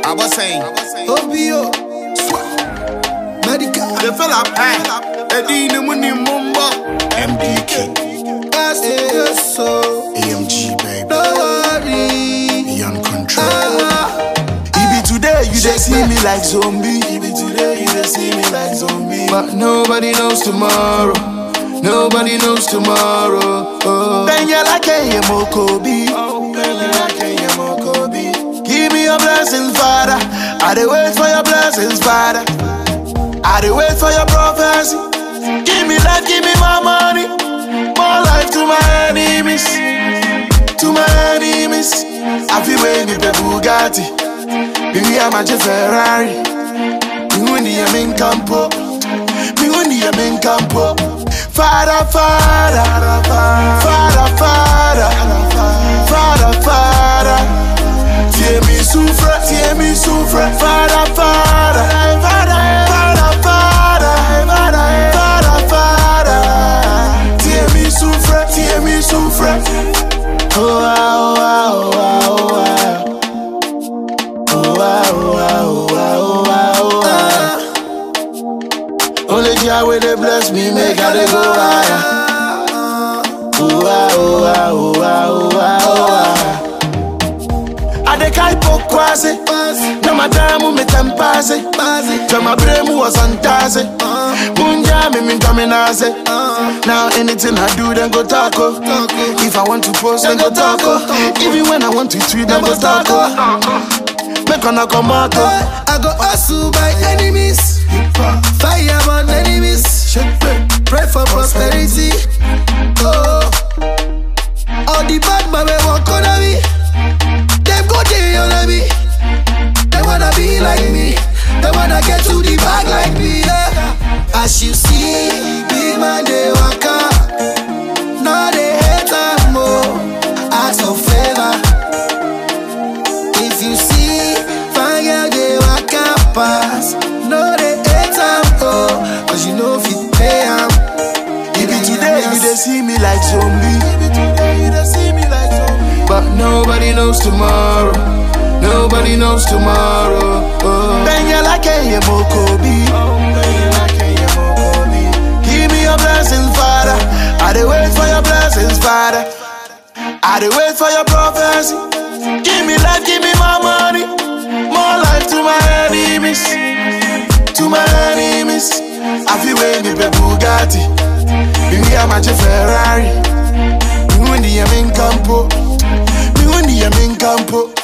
I was saying, Obio, Medical, the fella, Eddie Muni Mumba, MDK, so AMG, baby, don't worry, Beyond Control. Even today, you just see me like zombie. Even today, you just see me like zombie. But nobody knows tomorrow. Nobody knows tomorrow. Then you like a Mokobi. Give me your blessings, Father. I dey wait for your blessings, Father. I dey wait for your prophecy. Give me life, give me more money, more life to my enemies, to my enemies. I feel when me pe Bugatti, me a match Ferrari. Me when the in campo, me when the in campo. Father, Father, Father, Father, Father, Father. Tie me souffre, Father, Father, Father, Father, Father, Father, Father. Tie me souffre. Oh, wow, wow, wow, wow. Oh, wow, wow, wow, wow. Only Jah will they bless me, make I dey go higher. Oh, wow, wow, wow, wow, wow. I dey kai pokwase, na madamu me tempase, jama bremu was antase, munja me mintaminase. Now anything I do, then go taco. If I want to post, then go taco. Even when I want to tweet, then go taco. Make on a comato. I go hustle by enemies, fire on enemies, pray for prosperity. Oh, all the bad man we walk on me. Them go there on me. They wanna be like me. They wanna get to the bag like me. Yeah. As you see, big man they walk up. No they hate them more. Ask for favor. If you see, fine girl they walk up pass. No they hate them more. Cause you know if you pay them. Even today you dey see me like zombie. But nobody knows tomorrow. Nobody knows tomorrow. Then you like a Mokobi. Give me your blessings, Father. I dey wait for your blessings, Father. I dey wait for your prophecy. Give me life, give me more money, more life to my enemies, to my enemies. I feel when me pe Bugatti, me a match Ferrari. Me when the in campo, me when the in campo.